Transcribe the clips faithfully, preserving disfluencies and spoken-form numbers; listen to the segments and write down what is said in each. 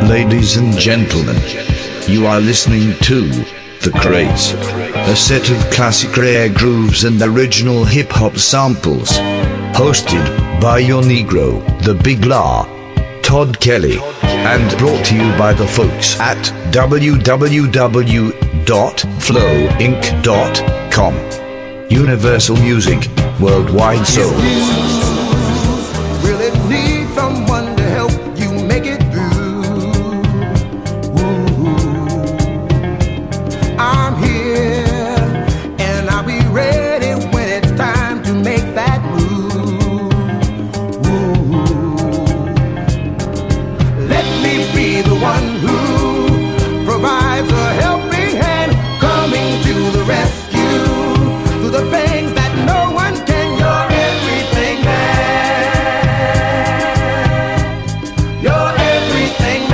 Ladies and gentlemen, you are listening to The Crates, a set of classic rare grooves and original hip-hop samples, hosted by your Negro, the Big La, Todd Kelly, and brought to you by the folks at w w w dot flow inc dot com. Universal Music, Worldwide Soul. Really need someone to help you make it through. Ooh. I'm here and I'll be ready when it's time to make that move. Ooh. Let me be the one who provides a helping hand, coming to the rescue through the things that no one can. You're everything, man. You're everything,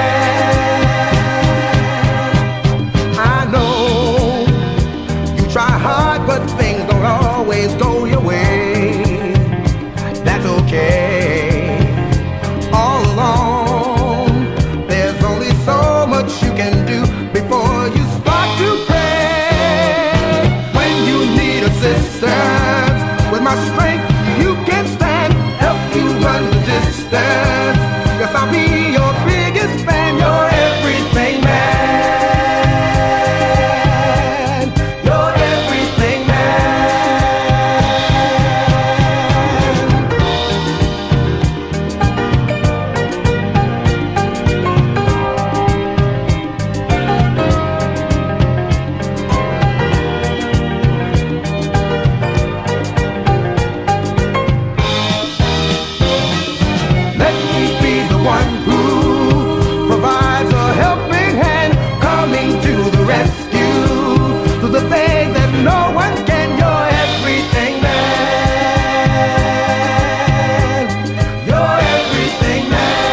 man. I know you try hard, but things don't always go your way. That's okay. All alone, there's only so much you can do before you start to pray. When you need assistance, with my strength you can stand, help you run the distance. Yes, I'll be your biggest fan. You're everything, man. You're everything, Let me be the one who provides a helping hand, coming to the rescue to the things that no one can. You're everything, man. You're everything,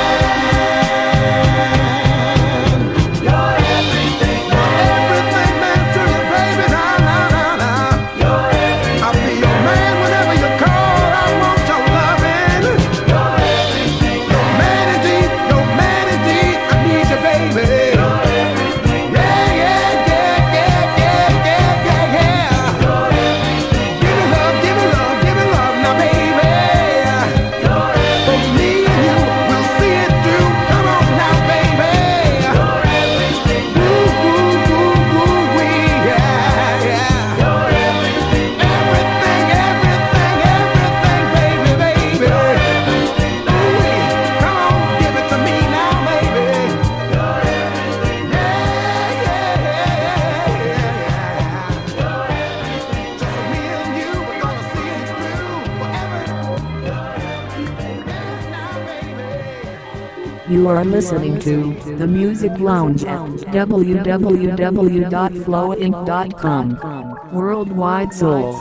man. You're everything, man. Everything, man, to you, baby. Nah, nah, nah, nah. You're everything. I'll be your man whenever you call. I want your loving. You're everything, man. Your man indeed, your man indeed. I need you, baby. You're everything, yeah, yeah, yeah, yeah, yeah, yeah, yeah, yeah. You're everything. Give me love, give me love, give me love, now, baby. You're for me and you, we'll see it through. Come on now, baby. You're everything. Woo, woo, woo, woo, wee, yeah, yeah. You're everything. Everything, everything, everything, baby, baby. You're everything. Ooh-wee. Come on, give it to me now, baby. You're everything. Yeah, yeah, yeah, yeah, yeah. You're everything. Just me and you, we're gonna see it through forever. You're everything. Yeah, now, baby. You are listening to The Music Lounge at w w w dot flow inc dot com. Worldwide Soul.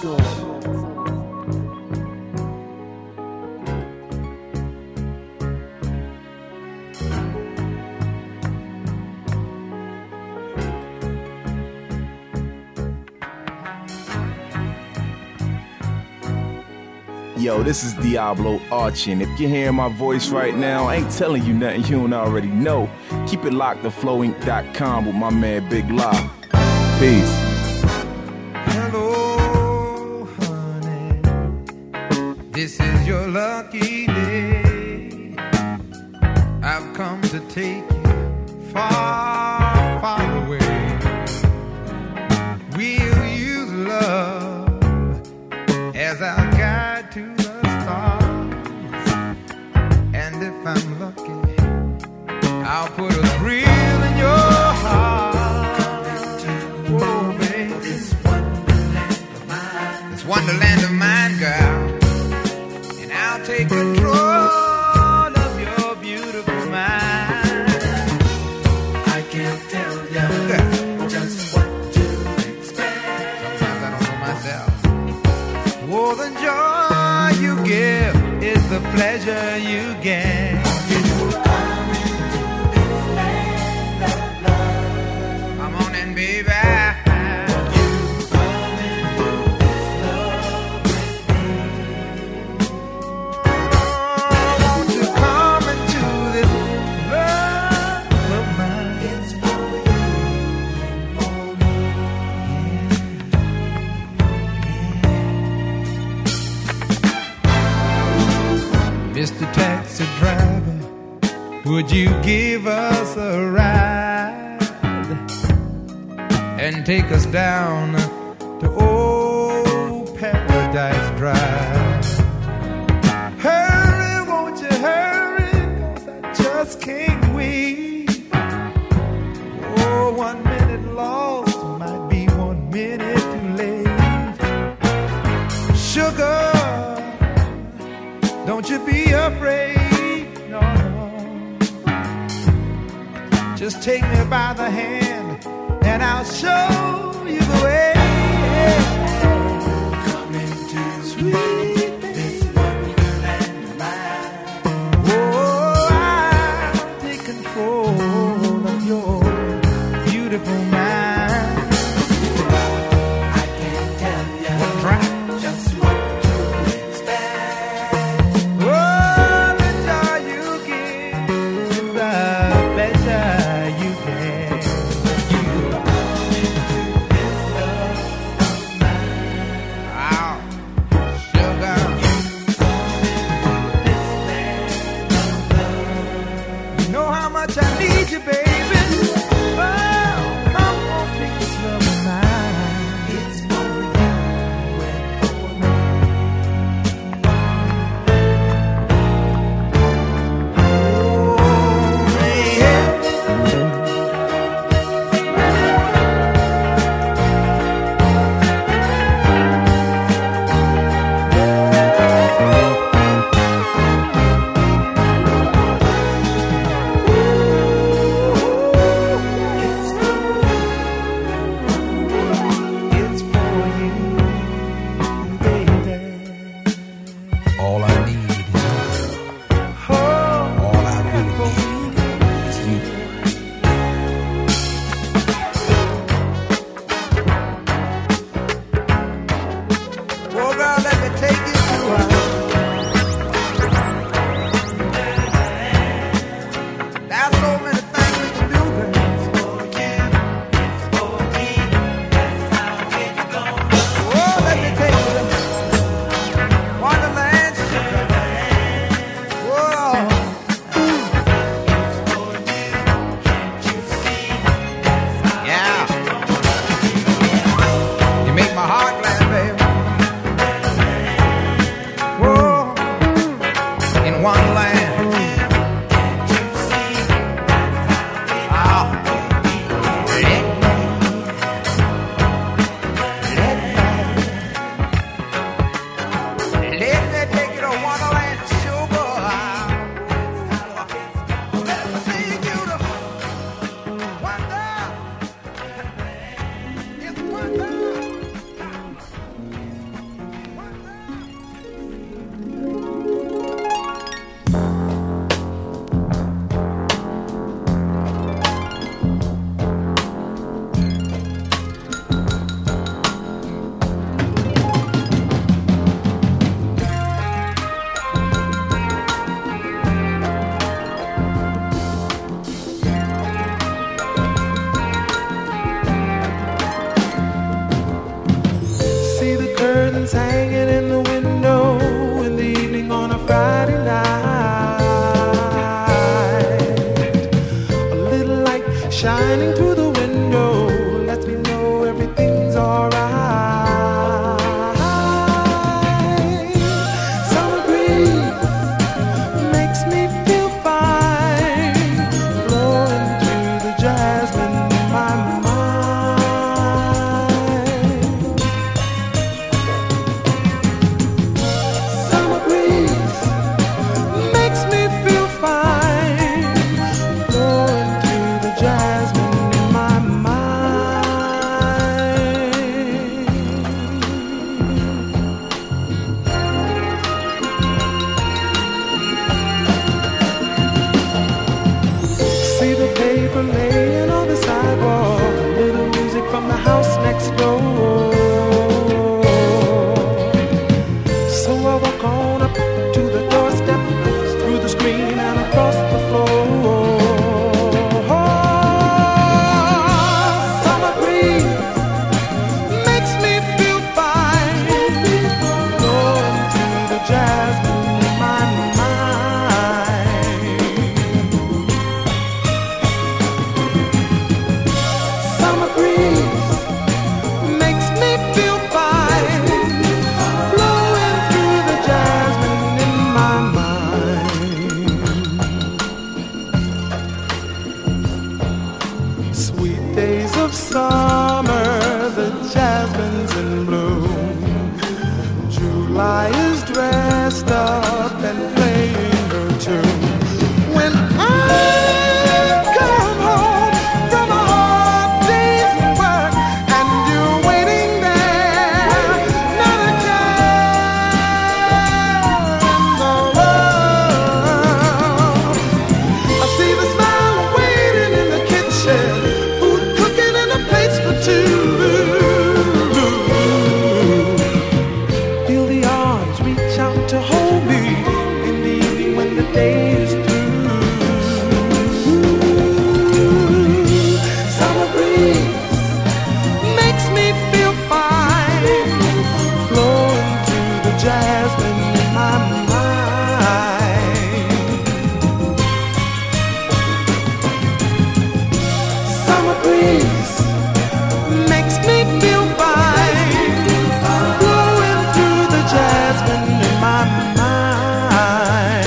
Yo, this is Diablo Archie, and if you're hearing my voice right now, I ain't telling you nothing you don't already know. Keep it locked to flow inc dot com with my man Big La. Peace. Hello, honey. This is your lucky day. I've come to take you far, far away. We'll use love as our guide to the stars. And if I'm lucky, I'll put a thrill in your heart. Whoa, baby. This wonderland of mine. This wonderland of mine, girl. And I'll take control of your beautiful mind. I can't tell you just what to expect. Sometimes I don't know myself. Oh, the joy you give is the pleasure you get. You come into this land. would you give us a ride and take us down to old Paradise Drive? Hurry, won't you hurry, 'cause I just can't wait. Oh, one minute lost might be one minute too late. Sugar, don't you be afraid, no, no. Just take me by the hand and I'll show you the way. Come into sweet this wonderland of mine. Oh, I'll take control of your beautiful mind. I can't tell you just what to expect. Oh, the joy you give is the pleasure you get. You come into this love of mine. Oh, sugar. You come into this land of love. You know how much I need you, baby. Hanging in the window in the evening on a Friday night. A little light shining through the window lets me know everything's alright. Summer breeze makes me feel fine, blowing through the jasmine in my mind. Laying on the sidewalk, a little music from the house next door. So I walk on up to the doorstep, through the screen and across the floor. Oh, summer breeze makes me feel fine, blowing through the jasmine in my mind. of summer, the jasmine's in bloom. July is dressed up and playing her tune. When I come home from a hard day's work and you're waiting there, not a care in the world. I see the smile waiting in the kitchen, food cooking and a plates for two. Feel the arms reach out to hold me in the evening when the day is through. Summer breeze makes me feel fine, flowing through the jasmine in my mind. Summer breeze makes me feel fine, blowing through the jasmine in my mind.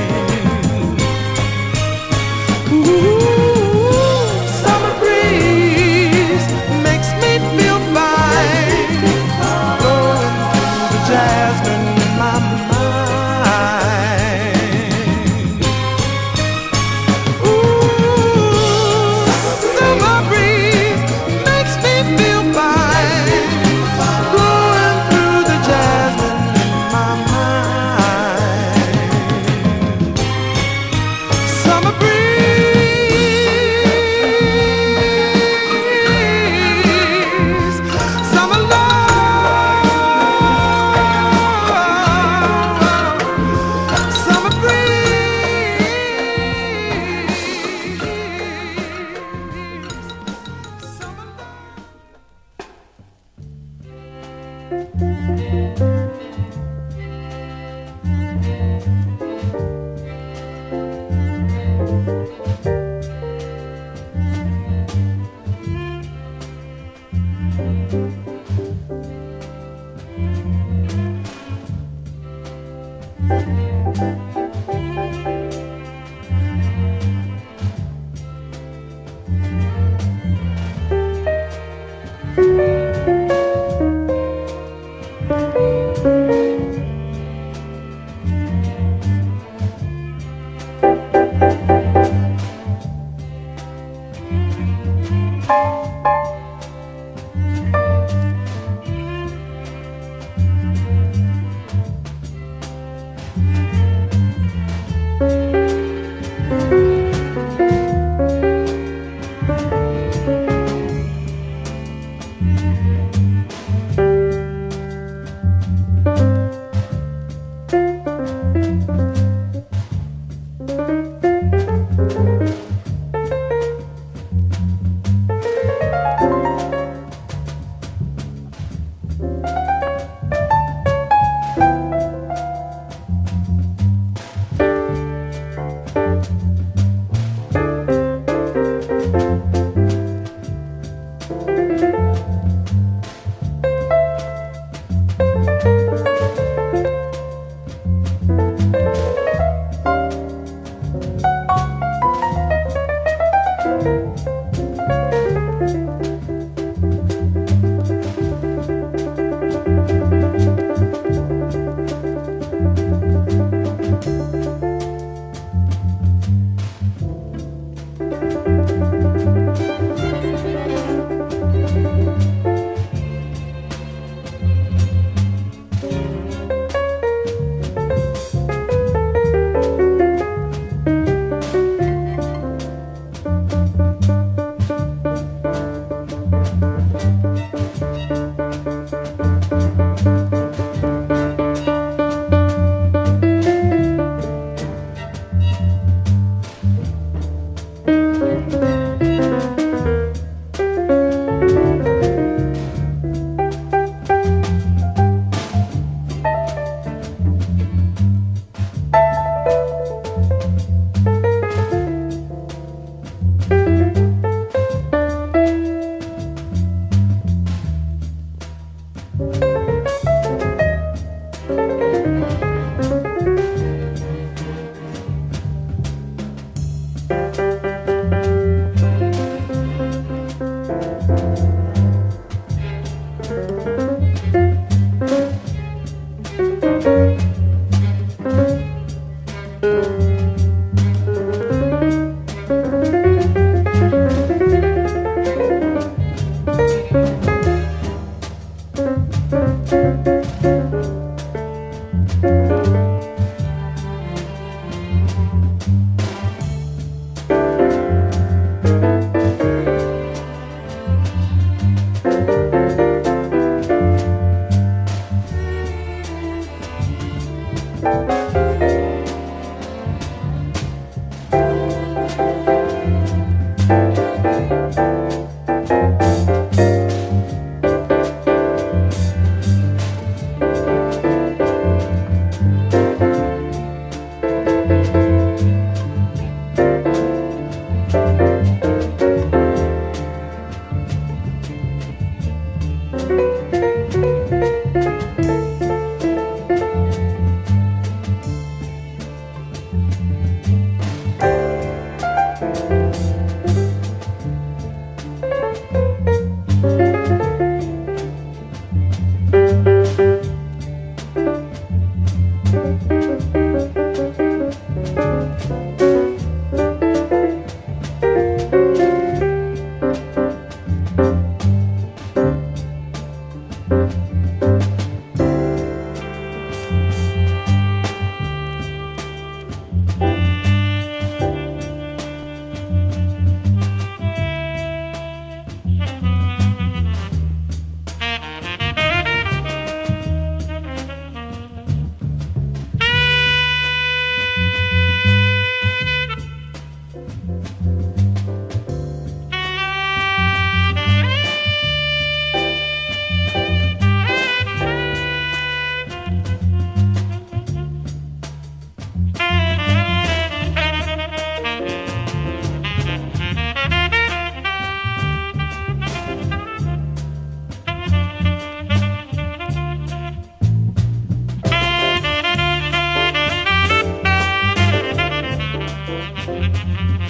Ooh, summer breeze makes me feel fine, blowing through the jasmine in my mind. Ooh, summer breeze makes me feel fine, blowing through the jasmine in my mind. Summer breeze, summer love, summer breeze, summer love.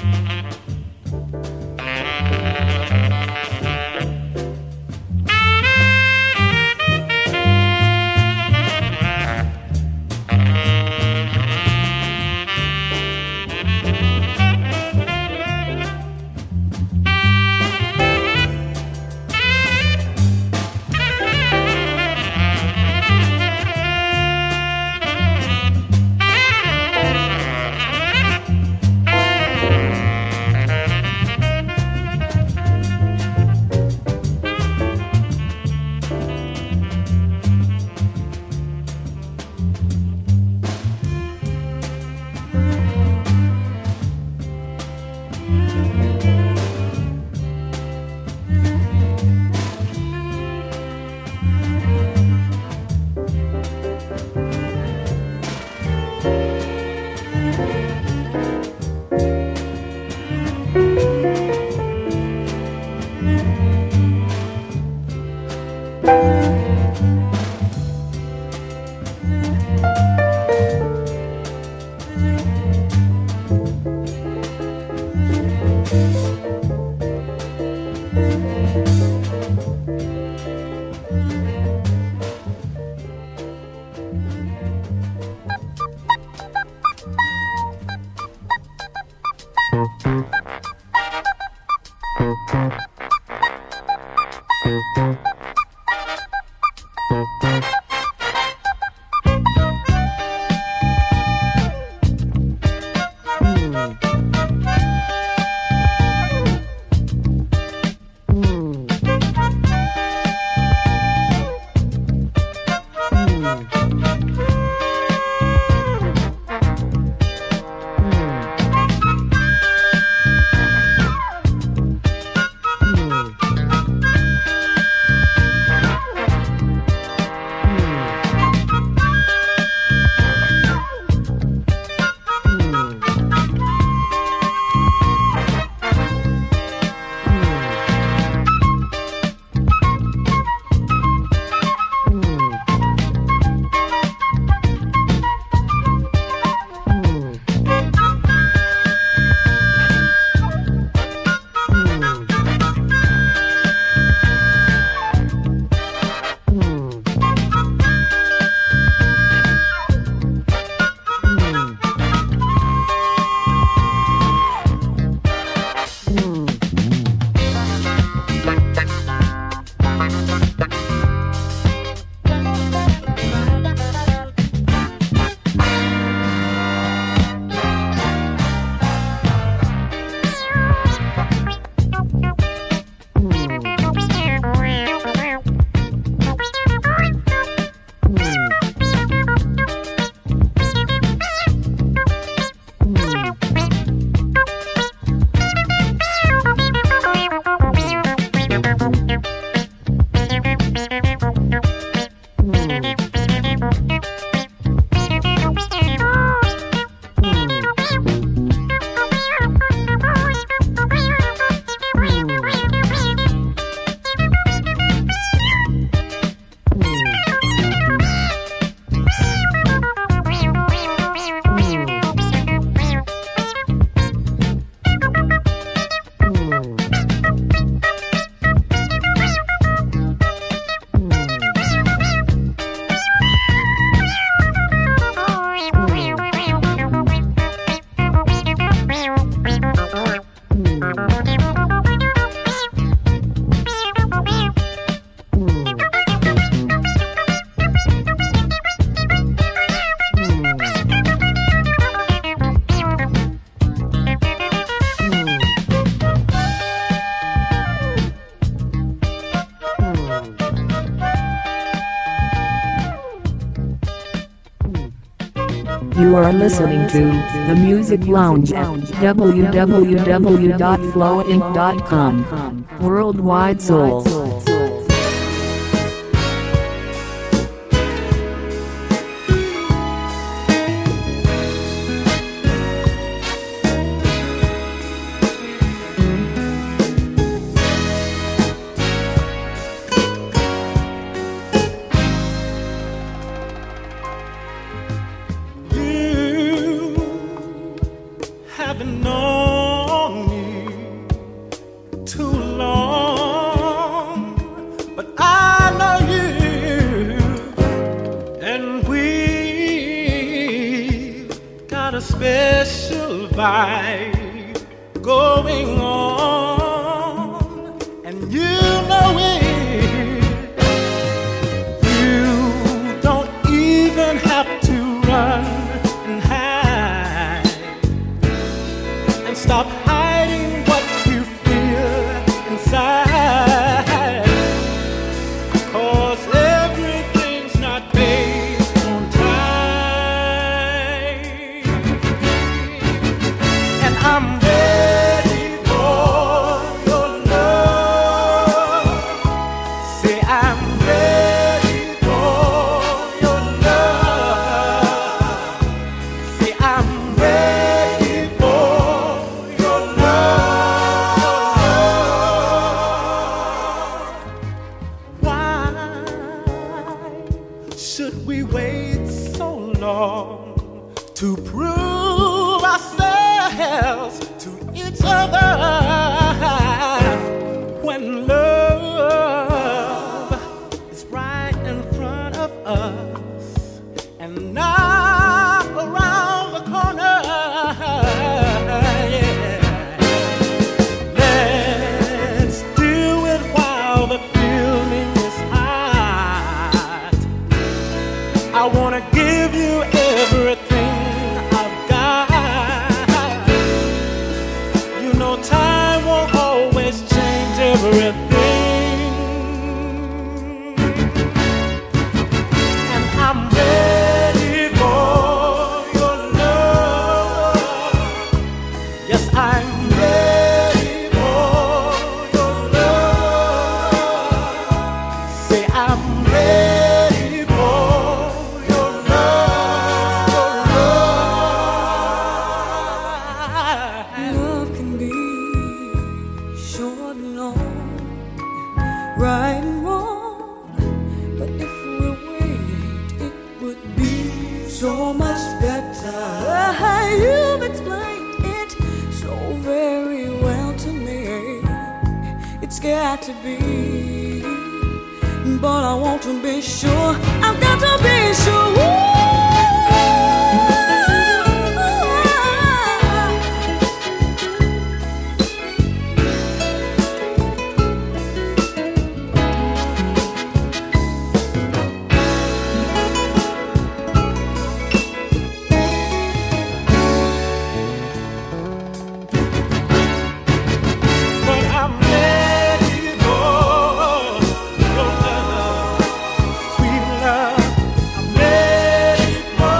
You are listening to The Music Lounge at w w w dot flow inc dot com. Worldwide Soul. Haven't known going on, and you know it. You don't even have to run and hide and stop hiding what you feel inside, 'cause everything's not based on time. And I'm ready for your love. Say I'm ready for your love. Say I'm ready for your love. Why should we wait so long to prove ourselves to each other when love is right in front of us and not around the corner? Yeah. Let's do it while the feeling is hot. I wanna give you everything I've got. You know time won't always change everything. And I'm ready for your love. Yes, I'm ready for your love. Say I'm ready for your love, your love. Love can be short and long, right and wrong. But if we wait, it would be so much better. You've explained it so very well to me. It's got to be, but I want to be sure. I've got to be sure. But I'm ready for your love, sweet love. I'm ready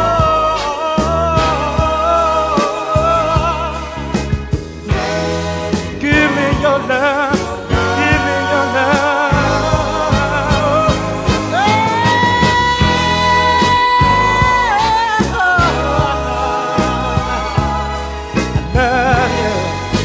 for. Give me your love, give me your love. I love you.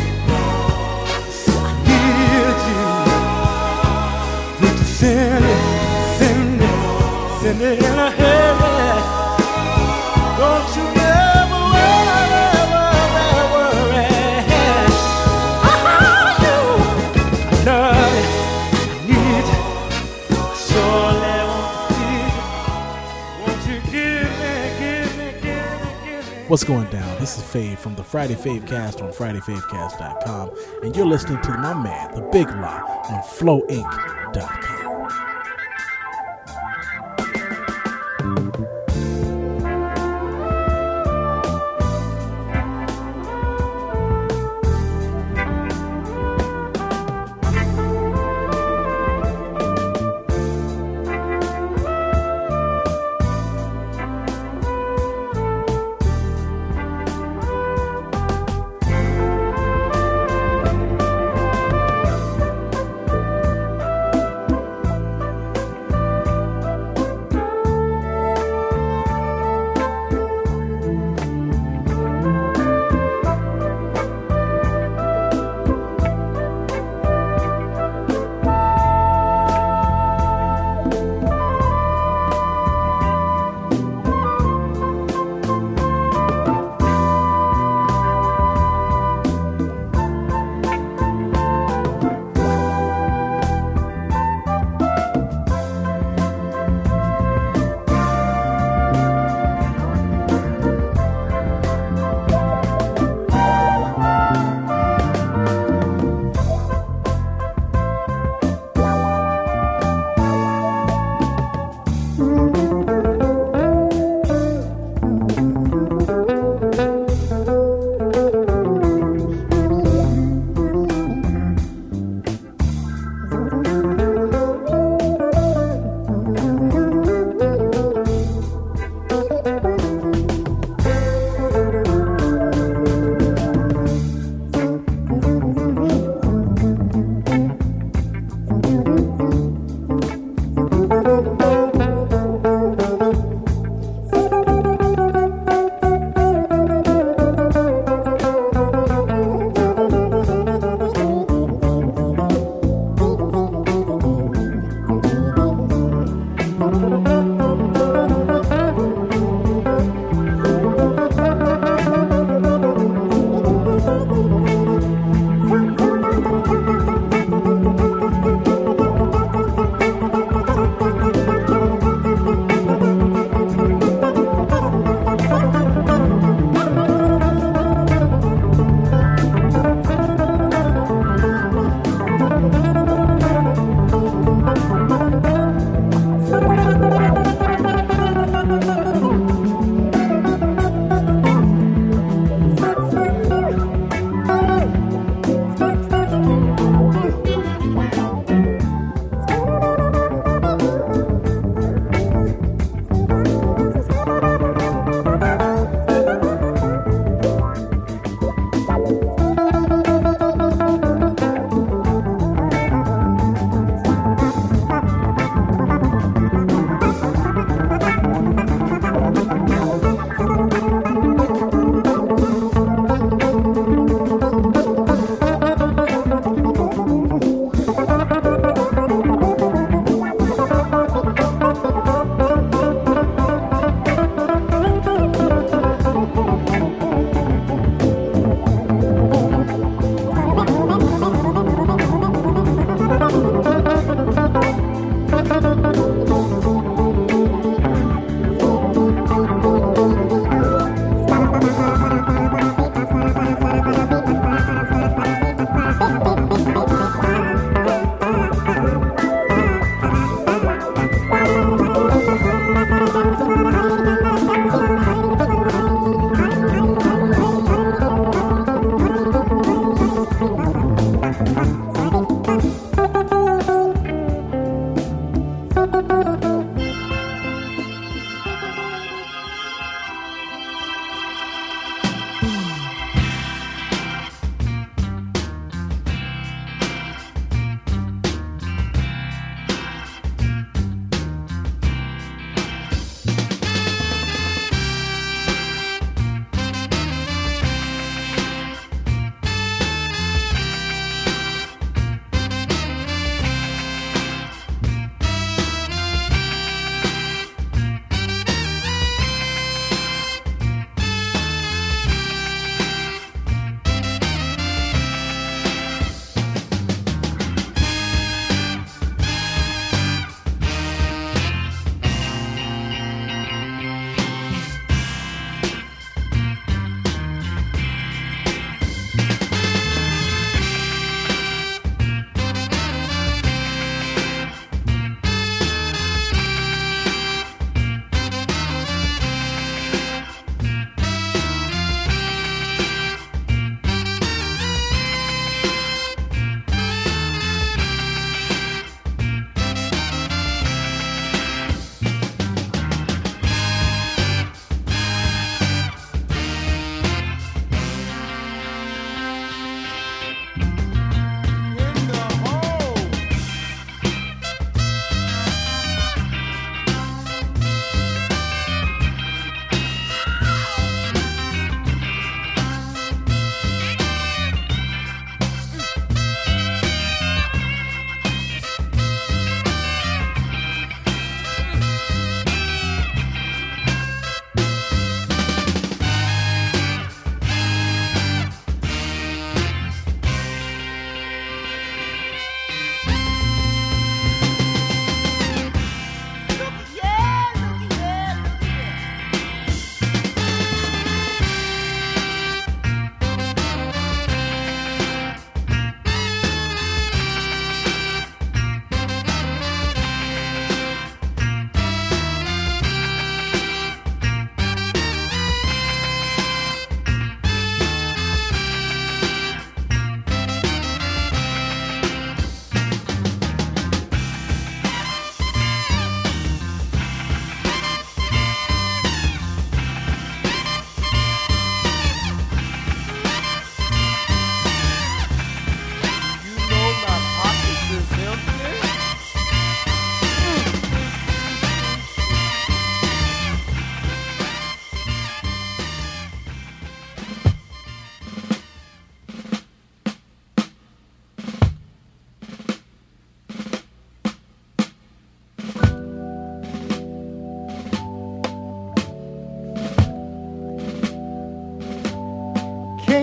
I need you. Would you send it, send it, send it in a hurry? Don't you ever worry, worry, worry. Oh, you. I love you. I need you. I surely want to see you. Won't you give me, give me, give me, give me? What's going down? This is Fave from the Friday Favecast on Friday Favecast dot com, and you're listening to my man, The Big Law, on Flow Inc dot com.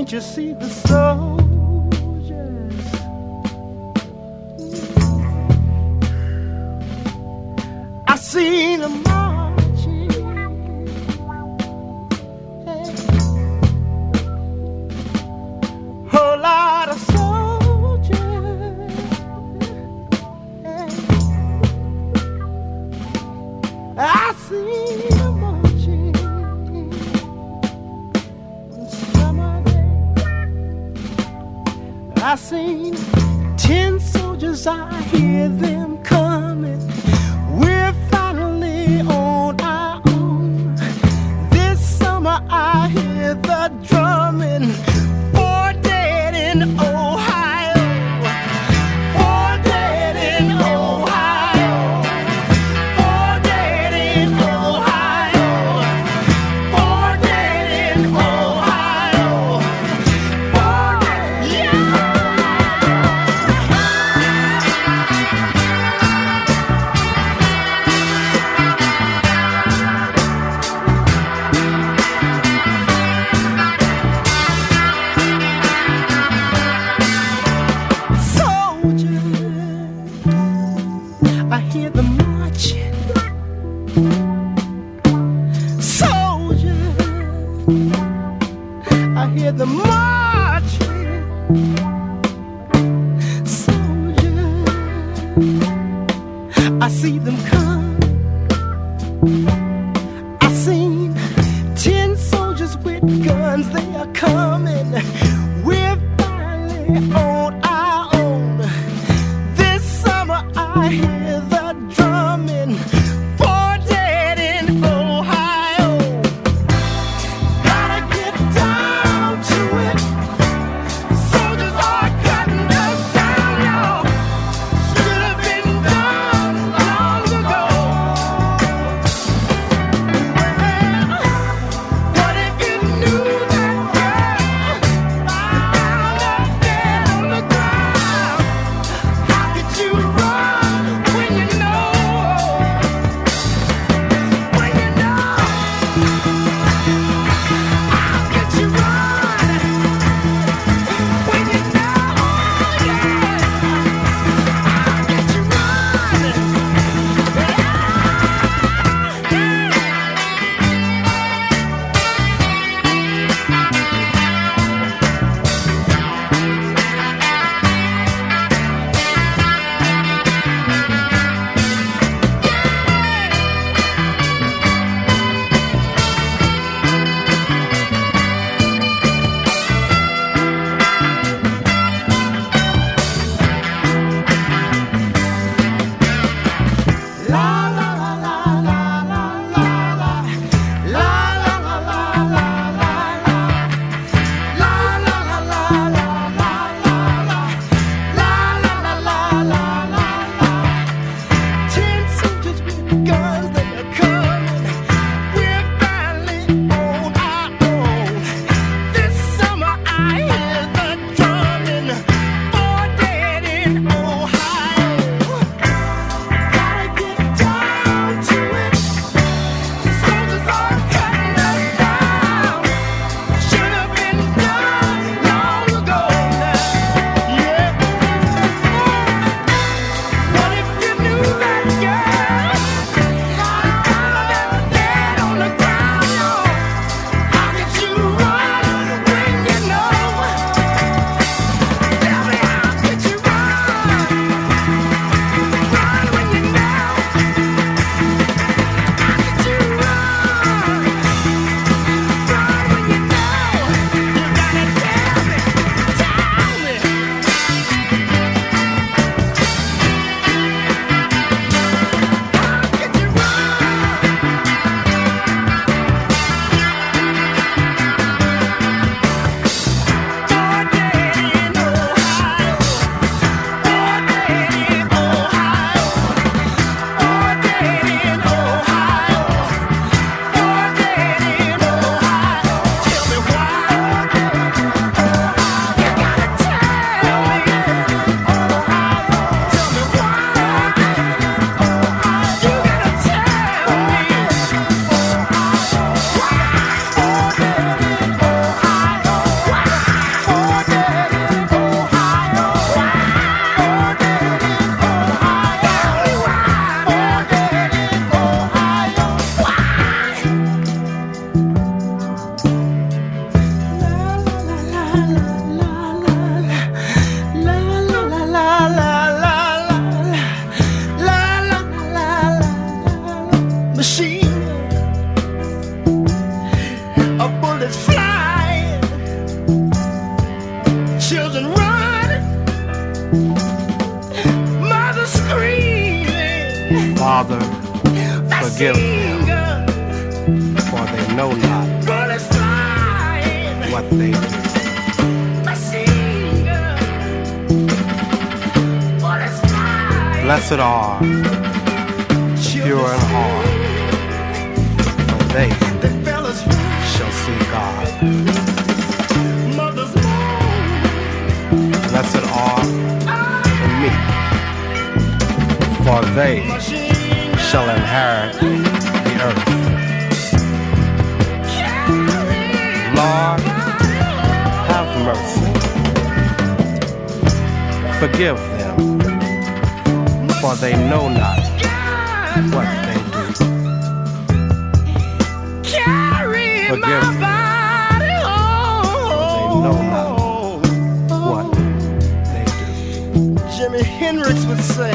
Can't you see the soldiers? I seen them marching, hey. Whole lot of soldiers, hey. I seen them marching. I seen ten soldiers, I hear them coming. We're finally on our own. This summer I hear the drumming. Four dead in Ohio. Four dead in Ohio. Four dead in Ohio. Four dead in Ohio. Four dead, yeah. Father, forgive them, for they know not what they do. Blessed are the pure in heart, for they shall see God. Blessed are the meek, for they shall inherit the earth. Lord, have mercy. Forgive them, for they know not what they do. Forgive them, for they know not what they do. Jimi Hendrix would say,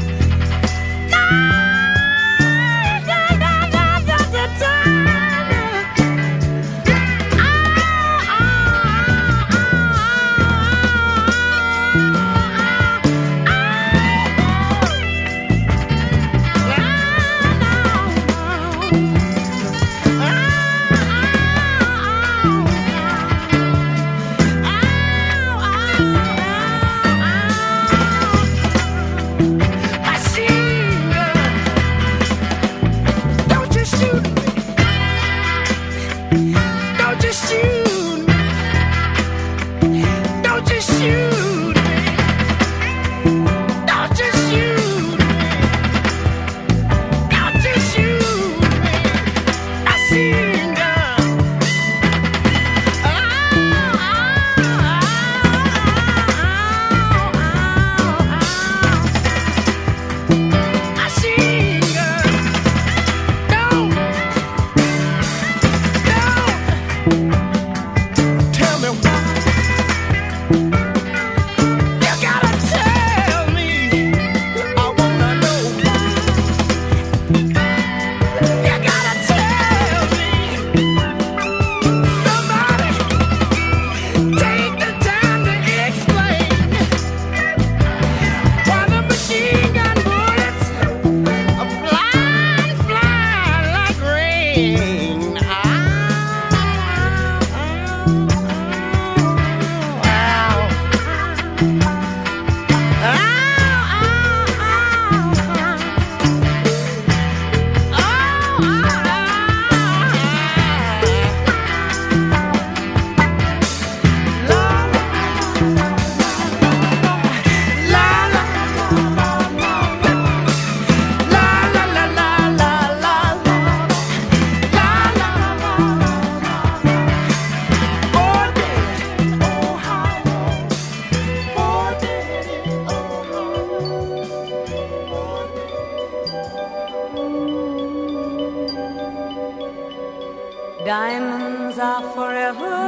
diamonds are forever.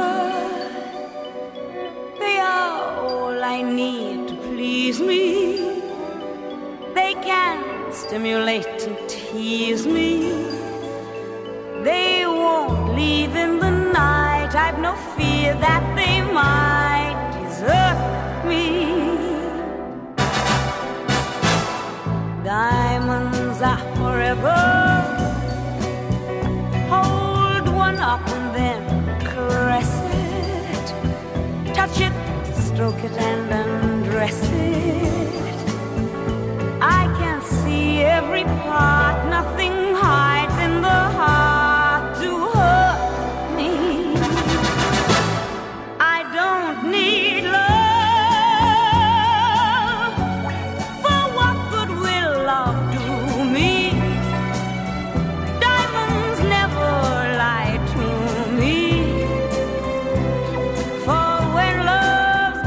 They are all I need to please me. They can stimulate and tease me. They won't leave in the night. I've no fear that they might desert me. Diamonds are forever. Hold one up and then caress it. Touch it, stroke it and undress it. I can see every part, nothing hides in the heart to hurt me. I don't need love, for what good will love do me? Diamonds never lie to me, for when love's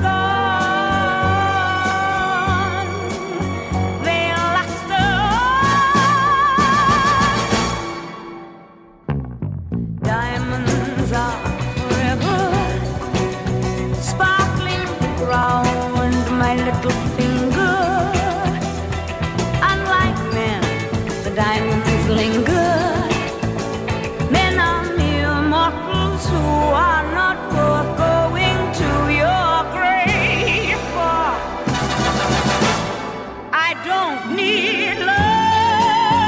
gone, they'll last on. Diamonds are forever, sparkling round my little finger. Unlike men, the diamonds linger. Men are mere mortals who are not worth going to your grave for. I don't need love,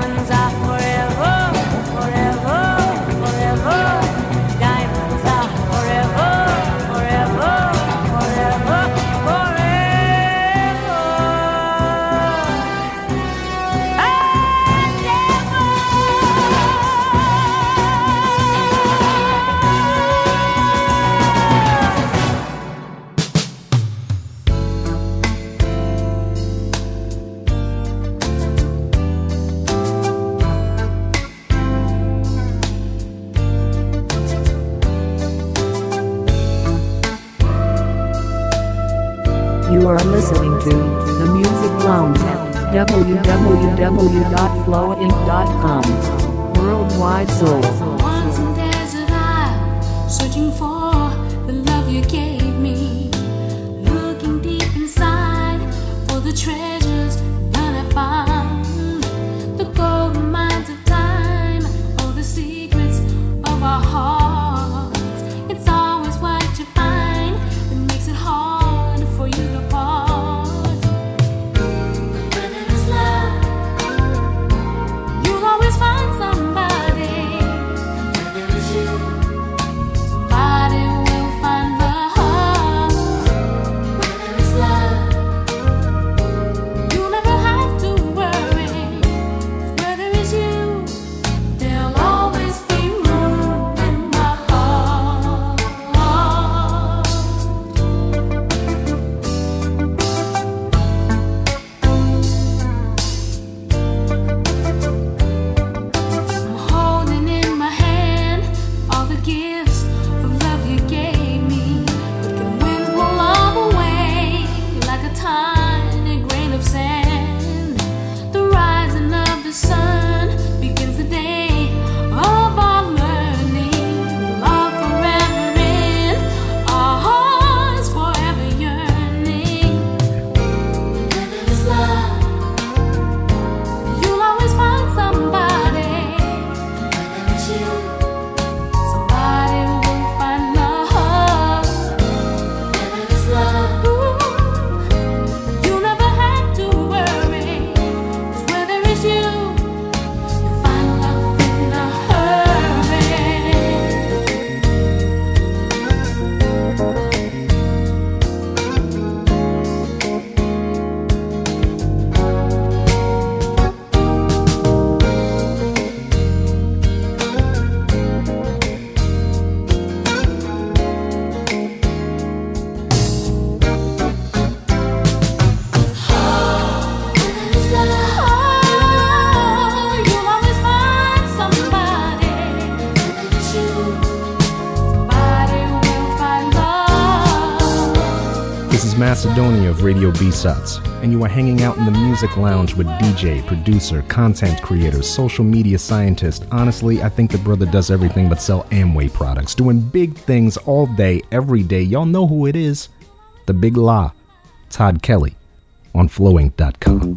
Diamonds are forever, forever, forever. Diamonds are forever, forever, forever, forever. You are listening to The Music Lounge at w w w dot flow inc dot com. Worldwide Soul. Once in desert isle, searching for the love you gave me. Looking deep inside for the treasures that I found. The golden mines of time, all the secrets of our hearts. It's always what you find that makes it hard for you to part. Whether it's love, you'll always find somebody. Whether it's you, somebody will find love. Whether it's love, you'll never have to worry. Whether it's you, there'll always be room in my heart. I'm holding in my hand all the gifts of love you gave me. But the winds blow all away like a tiny grain of sand. The rising of the sun begins the day of our learning. Love forever in our hearts, forever yearning. Whether it's love, you'll always find somebody. Whether it's you, somebody will find love. Whether it's love, you'll never have to worry. 'Cause whether it's you, you'll find love in a hurry. Whether it's love, you'll always find somebody. Whether it's you, somebody will find love. This is Macedonia of Radio B-Sots, and you are hanging out in the Music Lounge with D J, producer, content creator, social media scientist. Honestly, I think the brother does everything but sell Amway products, doing big things all day, every day. Y'all know who it is. The Big La, Todd Kelly, on flow inc dot com.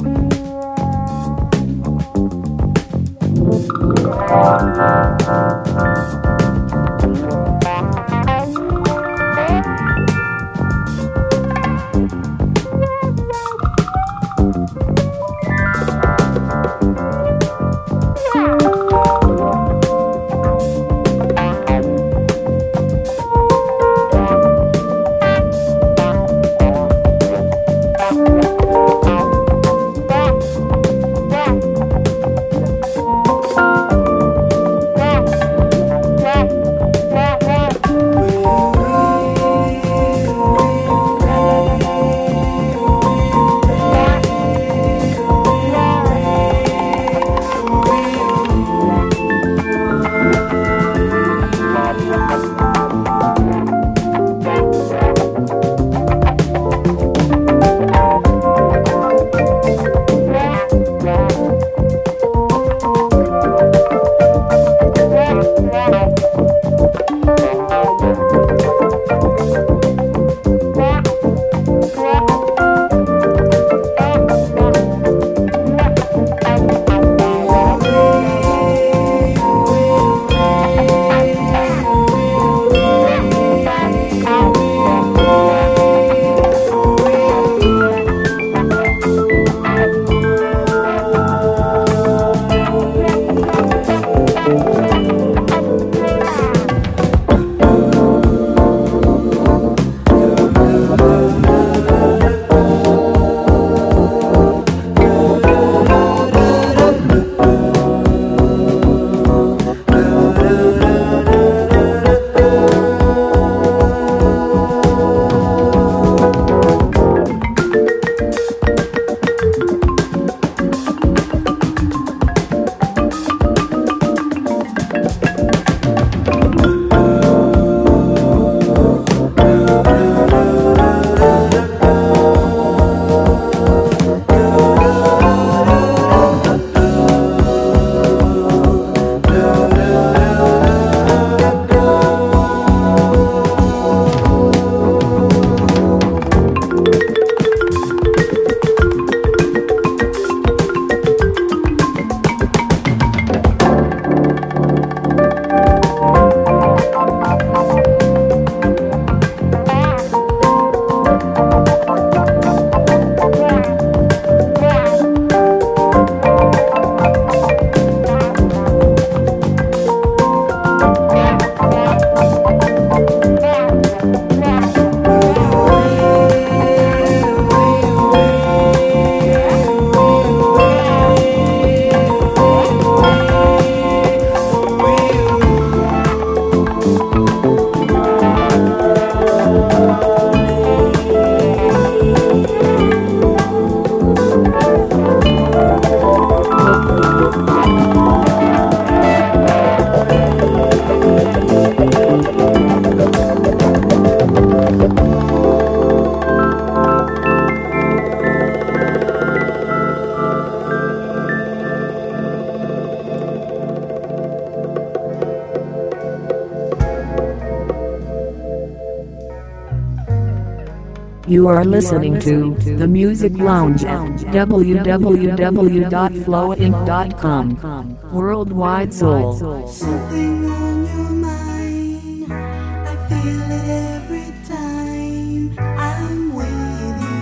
You are listening to The Music Lounge at w w w dot flow inc dot com. Worldwide Soul. Something on your mind, I feel it every time I'm with you.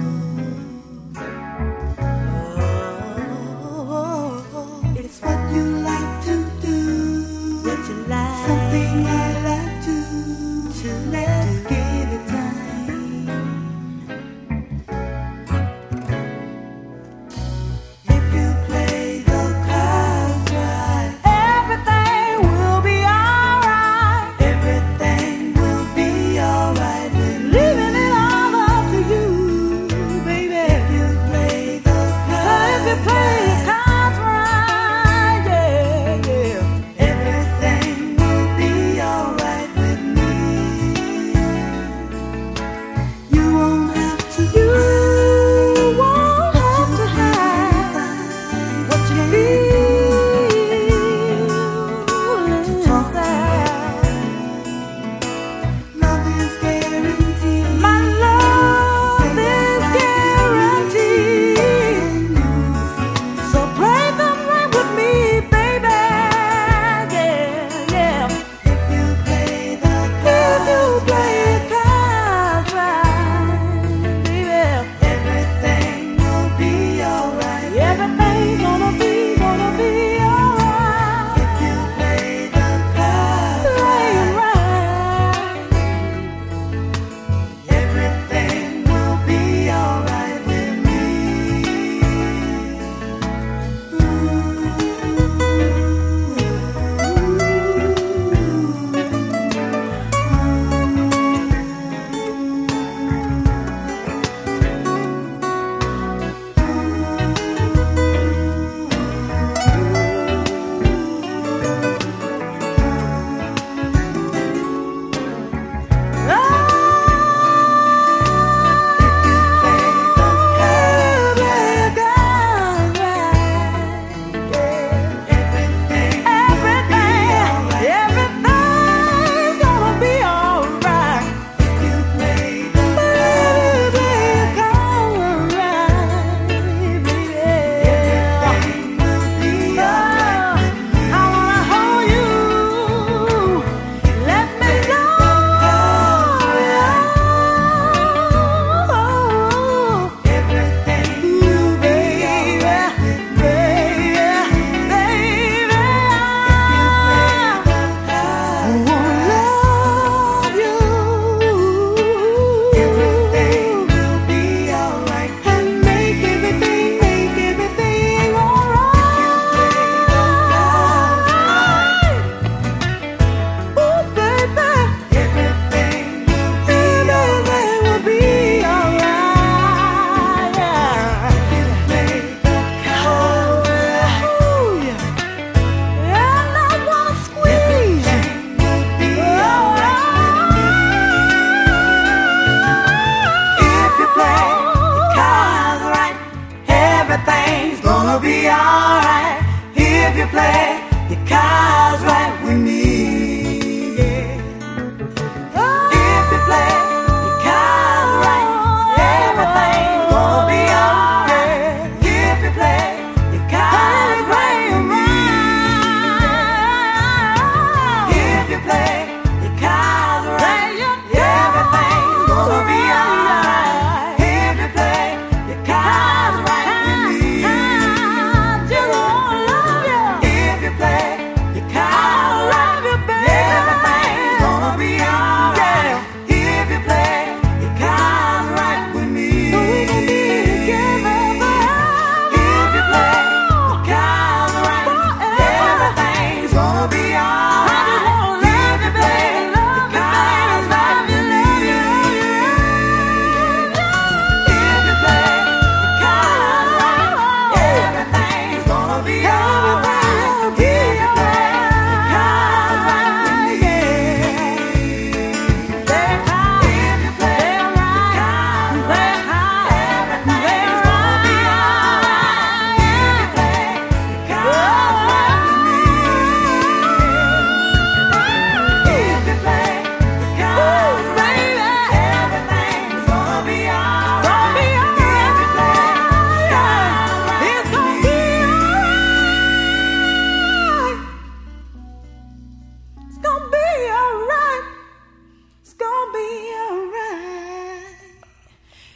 Oh, it's what you like to do, what you like, something I like to, to let's give it time. If you play the cards right, everything will be alright. Everything will be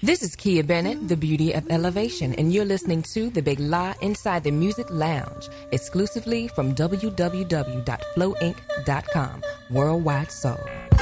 This is Kia Bennett, the beauty of elevation, and you're listening to The Big Lie inside the Music Lounge, exclusively from w w w dot flow inc dot com, Worldwide Soul.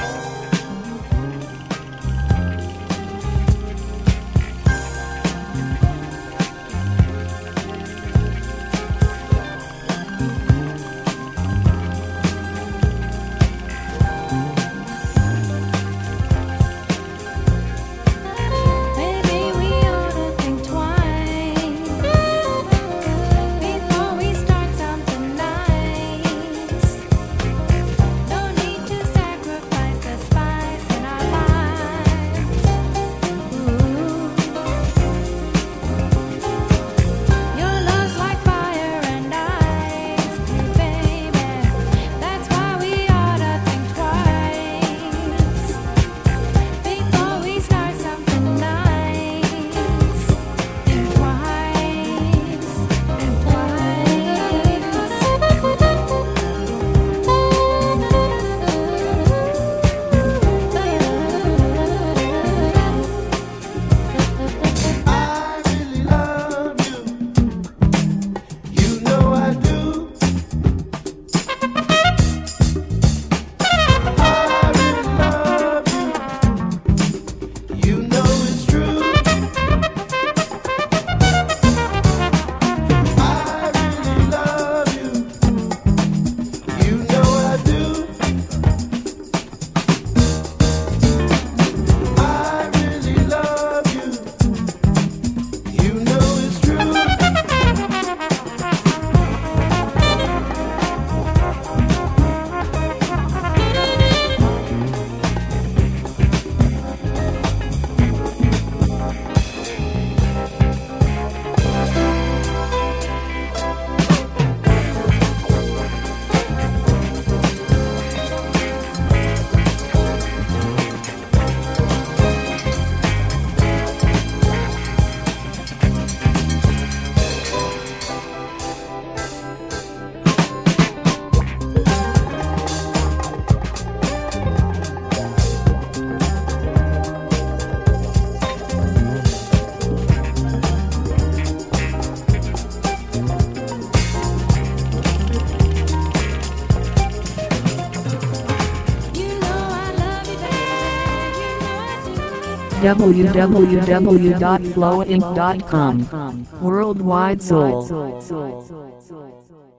w w w dot flow inc dot com. Worldwide Soul.